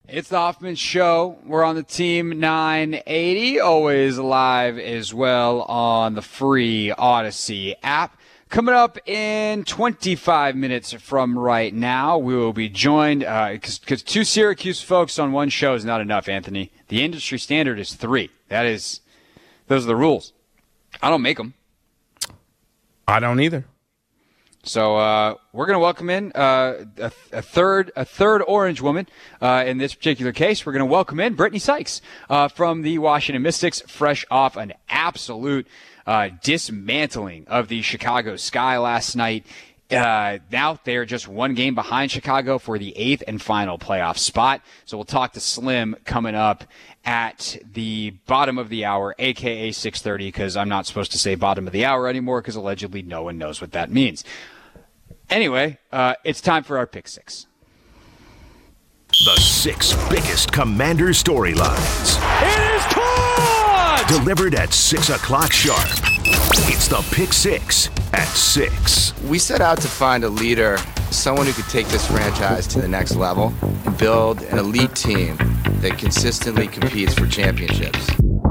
It's the Hoffman Show. We're on the Team 980, always live as well on the free Odyssey app. Coming up in 25 minutes from right now, we will be joined, because two Syracuse folks on one show is not enough, Anthony. The industry standard is 3. Those are the rules. I don't make them. I don't either. So we're going to welcome in a third Orange woman. In this particular case, we're going to welcome in Brittany Sykes from the Washington Mystics, fresh off an absolute dismantling of the Chicago Sky last night. Now they are just one game behind Chicago for the 8th and final playoff spot. So we'll talk to Slim coming up at the bottom of the hour, a.k.a. 6:30, because I'm not supposed to say bottom of the hour anymore because allegedly no one knows what that means. Anyway, it's time for our Pick 6. The 6 biggest Commander storylines. It is caught! Delivered at 6 o'clock sharp. It's the Pick 6 at 6. We set out to find a leader, someone who could take this franchise to the next level and build an elite team that consistently competes for championships.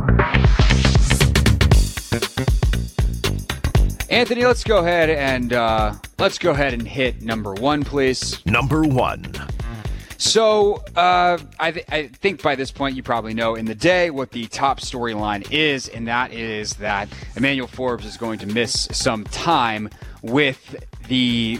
Anthony, let's go ahead and hit number 1, please. Number 1. So I think by this point you probably know in the day what the top storyline is, and that is that Emmanuel Forbes is going to miss some time with the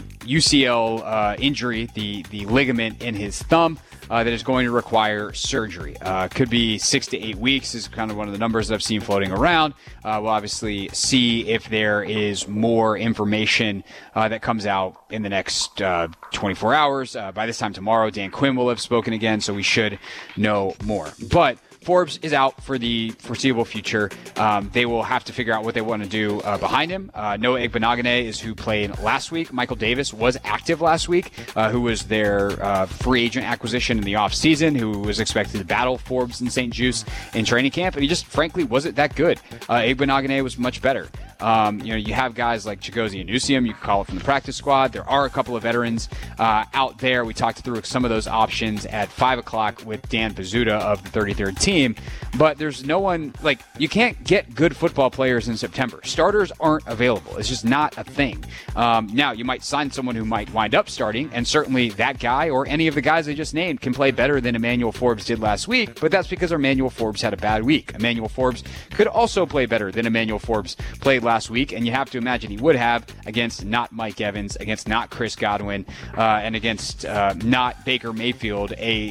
UCL injury, the ligament in his thumb. That is going to require surgery. Could be 6 to 8 weeks is kind of one of the numbers that I've seen floating around. We'll obviously see if there is more information that comes out in the next 24 hours. By this time tomorrow, Dan Quinn will have spoken again, so we should know more. But Forbes is out for the foreseeable future. They will have to figure out what they want to do behind him. Noah Igbenogany is who played last week. Michael Davis was active last week, who was their free agent acquisition in the offseason, who was expected to battle Forbes and St. Juice in training camp, and he just frankly wasn't that good. Igbenogany was much better. You have guys like Chigozie Anusium, you can call it from the practice squad. There are a couple of veterans out there. We talked through some of those options at 5 o'clock with Dan Pizzuta of the 33rd team, but there's no one, like, you can't get good football players in September. Starters aren't available. It's just not a thing. Now, you might sign someone who might wind up starting, and certainly that guy or any of the guys I just named can play better than Emmanuel Forbes did last week, but that's because Emmanuel Forbes had a bad week. Emmanuel Forbes could also play better than Emmanuel Forbes played last week, and you have to imagine he would have against not Mike Evans, against not Chris Godwin, and against not Baker Mayfield.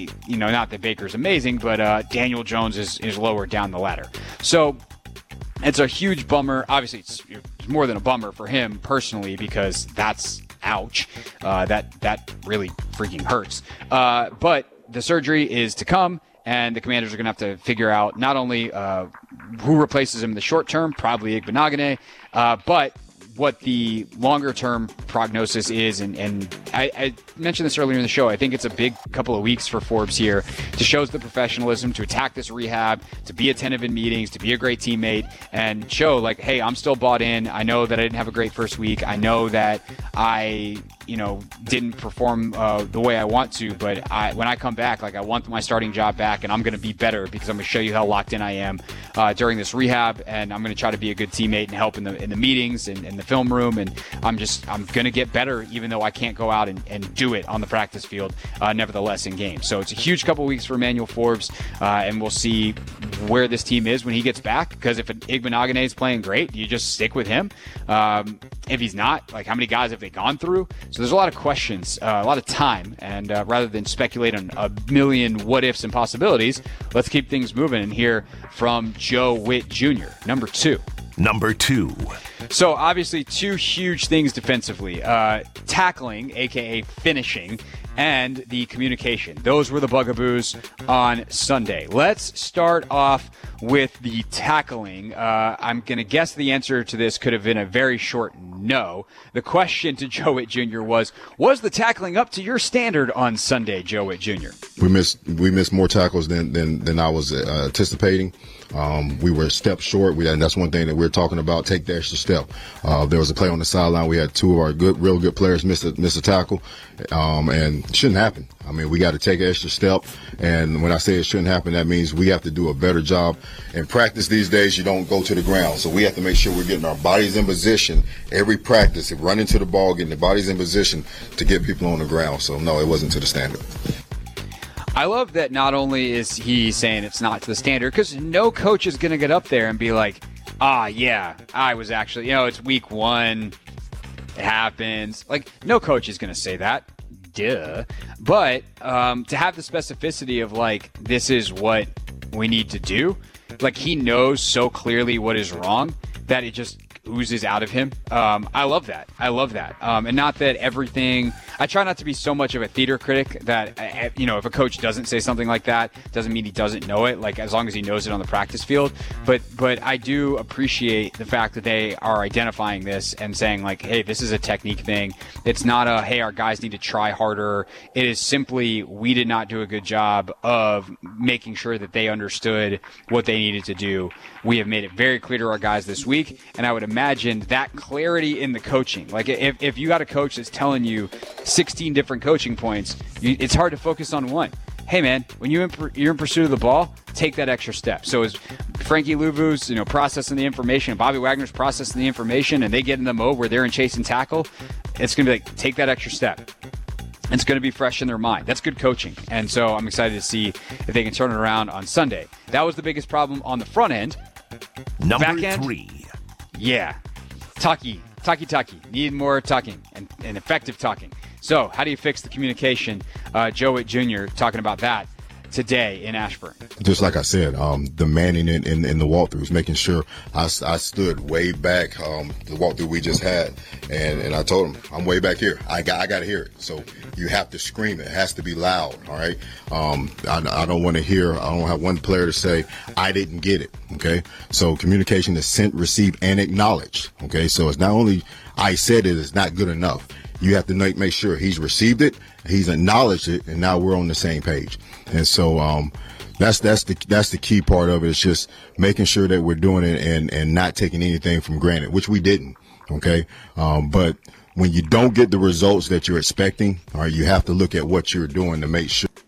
Not that Baker's amazing, but Daniel Jones is lower down the ladder. So it's a huge bummer. Obviously, it's more than a bummer for him personally, because that's ouch. That really freaking hurts. But the surgery is to come, and the Commanders are going to have to figure out not only who replaces him in the short term, probably Igbenogany, but what the longer-term prognosis is. And I mentioned this earlier in the show. I think it's a big couple of weeks for Forbes here to show the professionalism, to attack this rehab, to be attentive in meetings, to be a great teammate, and show, like, hey, I'm still bought in. I know that I didn't have a great first week. I know that I didn't perform the way I want to, but when I come back, like, I want my starting job back, and I'm going to be better because I'm going to show you how locked in I am during this rehab, and I'm going to try to be a good teammate and help in the meetings and in the film room, and I'm going to get better even though I can't go out and do it on the practice field, nevertheless in games. So it's a huge couple weeks for Emmanuel Forbes, and we'll see where this team is when he gets back, because if Igbenogany is playing great, you just stick with him. If he's not, like, how many guys have they gone through? So there's a lot of questions, a lot of time, and rather than speculate on a million what-ifs and possibilities, let's keep things moving and hear from Joe Witt Jr., number 2. Number 2. So obviously 2 huge things defensively. Tackling, a.k.a. finishing, and the communication. Those were the bugaboos on Sunday. Let's start off with the tackling. I'm going to guess the answer to this could have been a very short no. The question to Joe Whitt Jr. was the tackling up to your standard on Sunday, Joe Whitt Jr.? We missed more tackles than I was anticipating. We were a step short. And that's one thing that we're talking about. Take the extra step. There was a play on the sideline. We had two of our real good players miss a tackle, and it shouldn't happen. I mean, we got to take an extra step. And when I say it shouldn't happen, that means we have to do a better job. In practice these days, you don't go to the ground, so we have to make sure we're getting our bodies in position every practice. If running to the ball, getting the bodies in position to get people on the ground. So no, it wasn't to the standard. I love that not only is he saying it's not to the standard, because no coach is going to get up there and be like, yeah, I was actually, it's week 1. It happens. Like, no coach is going to say that. Duh. But to have the specificity of, like, this is what we need to do, like, he knows so clearly what is wrong that it just oozes out of him. I love that. And not that everything, I try not to be so much of a theater critic that, if a coach doesn't say something like that, doesn't mean he doesn't know it, like as long as he knows it on the practice field. But I do appreciate the fact that they are identifying this and saying like, hey, this is a technique thing. It's not a, hey, our guys need to try harder. It is simply, we did not do a good job of making sure that they understood what they needed to do. We have made it very clear to our guys this week, and I would imagine that clarity in the coaching. Like if you got a coach that's telling you 16 different coaching points, it's hard to focus on one. Hey man, when you're in pursuit of the ball, take that extra step. So as Frankie Louvu's, processing the information, and Bobby Wagner's processing the information, and they get in the mode where they're in chase and tackle, it's going to be like, take that extra step. It's going to be fresh in their mind. That's good coaching. And so I'm excited to see if they can turn it around on Sunday. That was the biggest problem on the front end. Number back end, 3. Yeah. Tucky. Need more tucking and effective tucking. So how do you fix the communication? Joe Whitt Jr. talking about that today in Ashburn. Just like I said, demanding it in the walkthroughs, making sure I stood way back, the walkthrough we just had, and I told him, I'm way back here. I got to hear it. So you have to scream it. It has to be loud, all right? I don't want to hear, I don't have one player to say, I didn't get it, okay? So communication is sent, received, and acknowledged, okay? So it's not only I said it, it's not good enough. You have to make sure he's received it, he's acknowledged it, and now we're on the same page. And so that's the key part of it. It's just making sure that we're doing it and not taking anything for granted, which we didn't. Okay, but when you don't get the results that you're expecting, all right, you have to look at what you're doing to make sure.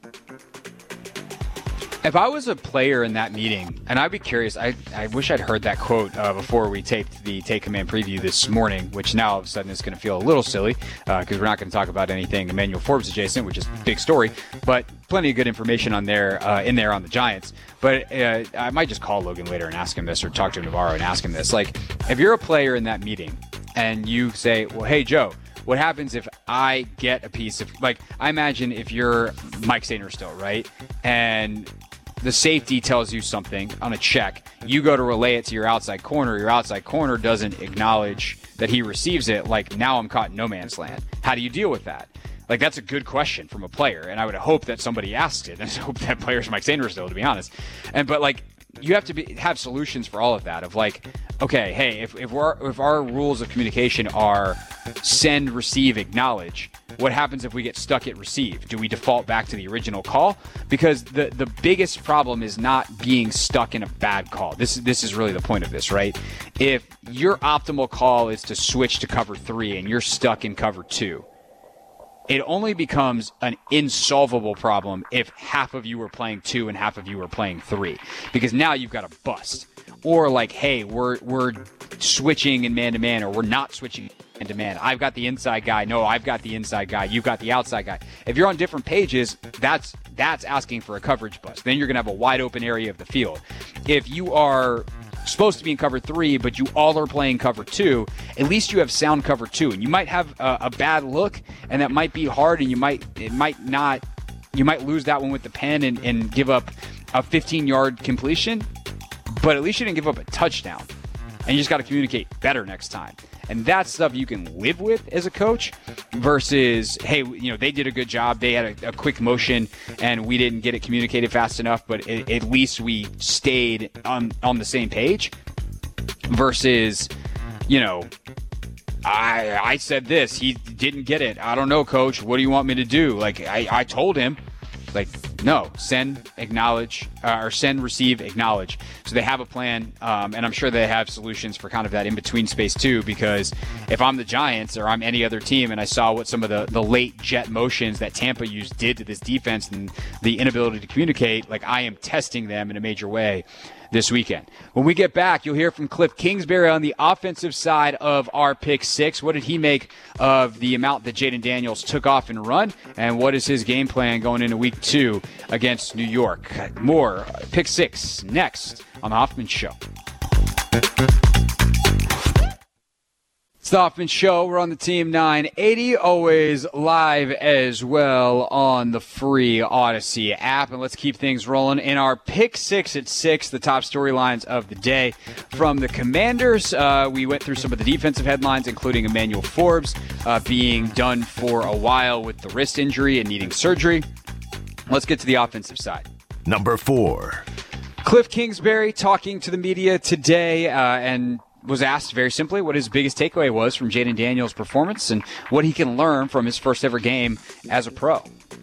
If I was a player in that meeting, and I'd be curious, I wish I'd heard that quote before we taped the Take Command preview this morning, which now all of a sudden is going to feel a little silly because we're not going to talk about anything Emmanuel Forbes adjacent, which is a big story, but plenty of good information on there in there on the Giants. But I might just call Logan later and ask him this, or talk to him tomorrow and ask him this. Like, if you're a player in that meeting and you say, well, hey, Joe, what happens if I get a piece of, like, I imagine if you're Mike Sainristil, right? And the safety tells you something on a check, you go to relay it to your outside corner doesn't acknowledge that he receives it, like, now I'm caught in no man's land. How do you deal with that? Like, that's a good question from a player, and I would hope that somebody asks it, and I hope that player's Mike Sainristil, to be honest. But like, you have to have solutions for all of that, of like, okay, hey, if our rules of communication are send, receive, acknowledge, what happens if we get stuck at receive? Do we default back to the original call? Because the biggest problem is not being stuck in a bad call. This is really the point of this, right? If your optimal call is to switch to cover 3 and you're stuck in cover 2, it only becomes an insolvable problem if half of you were playing 2 and half of you were playing 3, because now you've got a bust. Or like, hey, we're switching in man-to-man, or we're not switching man-to-man. I've got the inside guy. No, I've got the inside guy. You've got the outside guy. If you're on different pages, that's asking for a coverage bust. Then you're going to have a wide open area of the field. If you are supposed to be in cover 3, but you all are playing cover 2, at least you have sound cover 2. And you might have a bad look, and that might be hard, and you might lose that one with the pen and give up a 15-yard completion, but at least you didn't give up a touchdown. And you just got to communicate better next time. And that's stuff you can live with as a coach versus, hey, they did a good job. They had a quick motion and we didn't get it communicated fast enough, but at least we stayed on the same page versus, I said this. He didn't get it. I don't know, coach. What do you want me to do? Like, I told him, like, no, send, acknowledge, or send, receive, acknowledge. So they have a plan, and I'm sure they have solutions for kind of that in-between space too, because if I'm the Giants or I'm any other team and I saw what some of the late jet motions that Tampa used did to this defense and the inability to communicate, like, I am testing them in a major way this weekend. When we get back, you'll hear from Cliff Kingsbury on the offensive side of our pick six. What did he make of the amount that Jayden Daniels took off and run? And what is his game plan going into week 2 against New York? More pick six next on the Hoffman Show. It's the Hoffman Show. We're on the Team 980, always live as well on the free Odyssey app. And let's keep things rolling in our Pick 6 at 6, the top storylines of the day. From the Commanders, we went through some of the defensive headlines, including Emmanuel Forbes being done for a while with the wrist injury and needing surgery. Let's get to the offensive side. Number 4. Cliff Kingsbury talking to the media today and was asked very simply what his biggest takeaway was from Jayden Daniels' performance and what he can learn from his first ever game as a pro.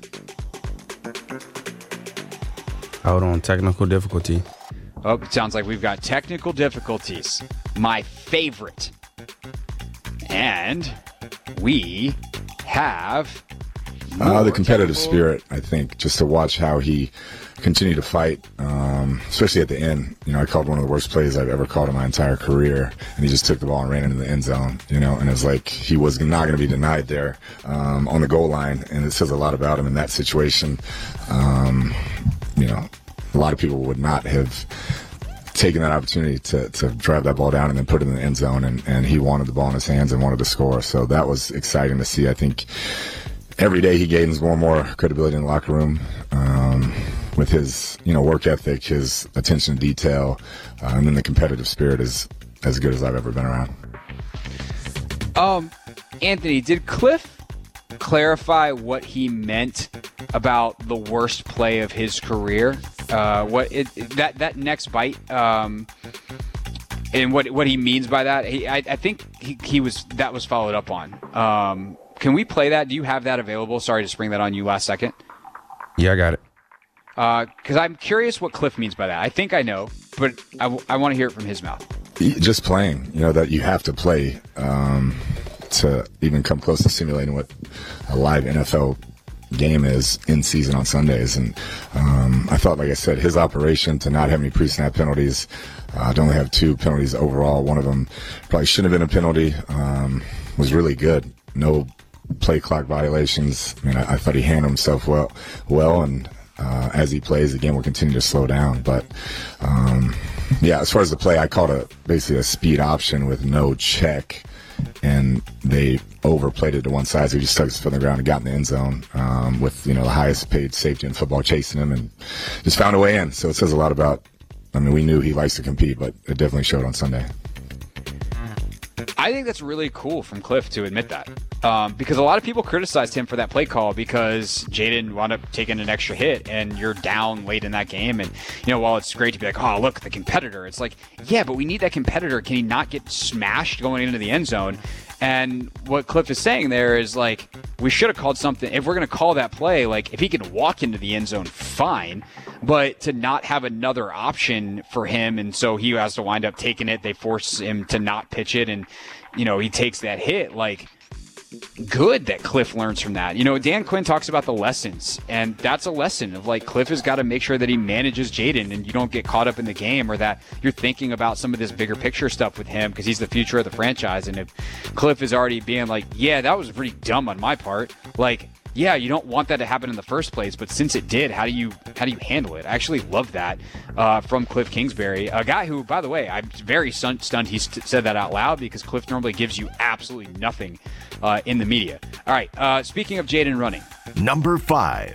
Hold on, technical difficulty. Oh, it sounds like we've got technical difficulties. My favorite. And we have the competitive spirit, I think, just to watch how he continued to fight, especially at the end. You know, I called one of the worst plays I've ever called in my entire career, and he just took the ball and ran into the end zone, you know, and it was like he was not going to be denied there on the goal line, and it says a lot about him in that situation. You know, a lot of people would not have taken that opportunity to drive that ball down and then put it in the end zone, and he wanted the ball in his hands and wanted to score, so that was exciting to see. I think every day he gains more and more credibility in the locker room with his, you know, work ethic, his attention to detail, and then the competitive spirit is as good as I've ever been around. Anthony, did Cliff clarify what he meant about the worst play of his career? That next bite, and what he means by that? I think that was followed up on. Can we play that? Do you have that available? Sorry to spring that on you last second. Yeah, I got it. Because I'm curious what Cliff means by that. I think I know, but I want to hear it from his mouth. Just playing, you know, that you have to play to even come close to simulating what a live NFL game is in season on Sundays. And I thought, like I said, his operation to not have any pre-snap penalties, to only have 2 penalties overall, one of them probably shouldn't have been a penalty, was really good. No play clock violations. I mean, I thought he handled himself well, and as he plays, the game will continue to slow down. But yeah, as far as the play, I called basically a speed option with no check, and they overplayed it to one side, so he just took his foot on the ground and got in the end zone with, you know, the highest paid safety in football chasing him, and just found a way in. So it says a lot about, I mean, we knew he likes to compete, but it definitely showed on Sunday. I think that's really cool from Cliff to admit that, because a lot of people criticized him for that play call because Jayden wound up taking an extra hit and you're down late in that game. And, you know, while it's great to be like, oh, look, the competitor, it's like, yeah, but we need that competitor. Can he not get smashed going into the end zone? And what Cliff is saying there is, like, we should have called something. If we're going to call that play, like, if he can walk into the end zone, fine. But to not have another option for him, and so he has to wind up taking it. They force him to not pitch it, and, you know, he takes that hit. Like, good that Cliff learns from that. You know, Dan Quinn talks about the lessons, and that's a lesson of, like, Cliff has got to make sure that he manages Jayden and you don't get caught up in the game, or that you're thinking about some of this bigger picture stuff with him because he's the future of the franchise. And if Cliff is already being like, yeah, that was pretty dumb on my part, like, yeah, you don't want that to happen in the first place, but since it did, how do you handle it? I actually love that from Cliff Kingsbury, a guy who, by the way, I'm very stunned he said that out loud, because Cliff normally gives you absolutely nothing in the media. All right, speaking of Jayden running. Number 5.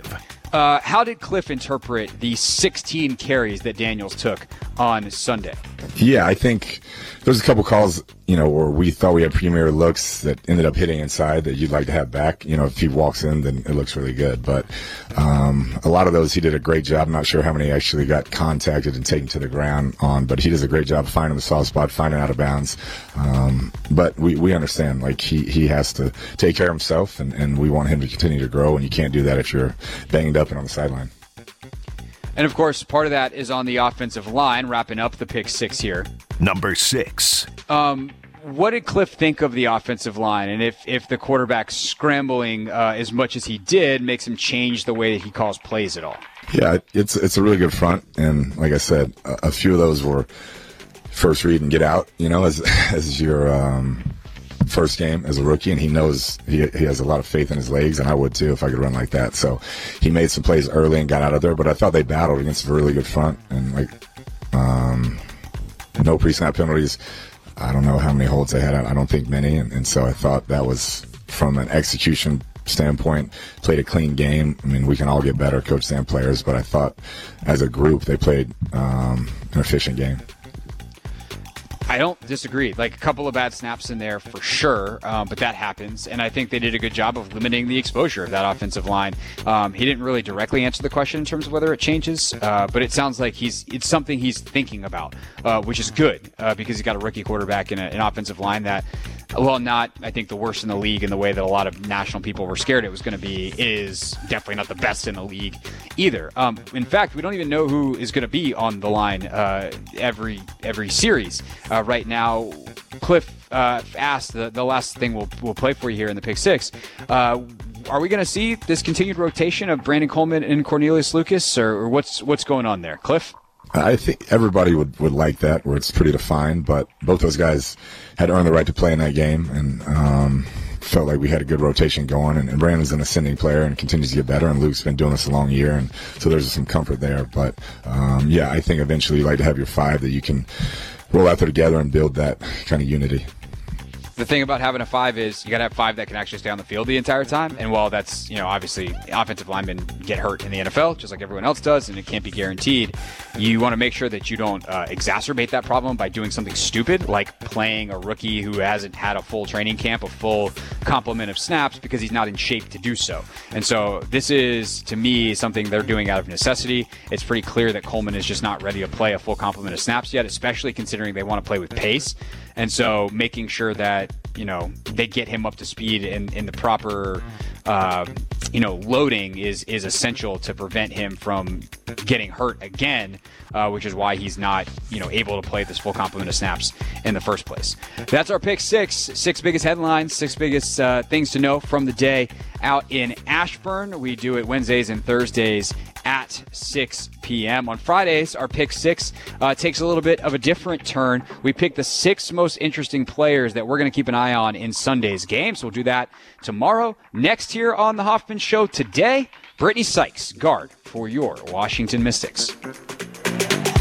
How did Cliff interpret the 16 carries that Daniels took on Sunday? Yeah, I think there's a couple calls, where we thought we had premier looks that ended up hitting inside that you'd like to have back. If he walks in, then it looks really good. But a lot of those, he did a great job. I'm not sure how many actually got contacted and taken to the ground on, but he does a great job finding the soft spot, finding out of bounds. But we understand, he has to take care of himself, and we want him to continue to grow, and you can't do that if you're banged up and on the sideline. And, of course, part of that is on the offensive line, wrapping up the pick 6 here. Number 6. What did Cliff think of the offensive line? And if the quarterback scrambling as much as he did makes him change the way that he calls plays at all? Yeah, it's a really good front. And like I said, a few of those were first read and get out, as your first game as a rookie, and he knows he has a lot of faith in his legs, and I would too if I could run like that. So he made some plays early and got out of there, but I thought they battled against a really good front, and no pre-snap penalties. I don't know how many holds they had. I don't think many, and so I thought that was, from an execution standpoint, played a clean game. I mean, we can all get better, coaches and players, but I thought as a group they played an efficient game. I don't disagree. A couple of bad snaps in there for sure, but that happens. And I think they did a good job of limiting the exposure of that offensive line. He didn't really directly answer the question in terms of whether it changes, but it sounds like it's something he's thinking about, which is good because he's got a rookie quarterback in an offensive line that, well, not, I think, the worst in the league in the way that a lot of national people were scared it was going to be, is definitely not the best in the league either. In fact, we don't even know who is going to be on the line every series. Right now, Cliff asked, the last thing we'll play for you here in the Pick 6, are we going to see this continued rotation of Brandon Coleman and Cornelius Lucas, or what's going on there? Cliff? I think everybody would like that, where it's pretty defined, but both those guys had earned the right to play in that game, and felt like we had a good rotation going, and Brandon's an ascending player and continues to get better, and Luke's been doing this a long year, and so there's some comfort there. But I think eventually you like to have your 5 that you can roll out there together and build that kind of unity. The thing about having a 5 is you got to have 5 that can actually stay on the field the entire time. And while that's, obviously offensive linemen get hurt in the NFL, just like everyone else does, and it can't be guaranteed, you want to make sure that you don't exacerbate that problem by doing something stupid, like playing a rookie who hasn't had a full training camp, a full complement of snaps, because he's not in shape to do so. And so this is, to me, something they're doing out of necessity. It's pretty clear that Coleman is just not ready to play a full complement of snaps yet, especially considering they want to play with pace. And so making sure that, they get him up to speed in the proper, loading is essential to prevent him from getting hurt again, which is why he's not, able to play this full complement of snaps in the first place. That's our Pick 6. 6 biggest headlines, 6 biggest things to know from the day out in Ashburn. We do it Wednesdays and Thursdays at 6 p.m. On Fridays, our Pick 6 takes a little bit of a different turn. We pick the 6 most interesting players that we're going to keep an eye on in Sunday's game. So we'll do that tomorrow. Next here on The Hoffman Show today, Brittany Sykes, guard for your Washington Mystics.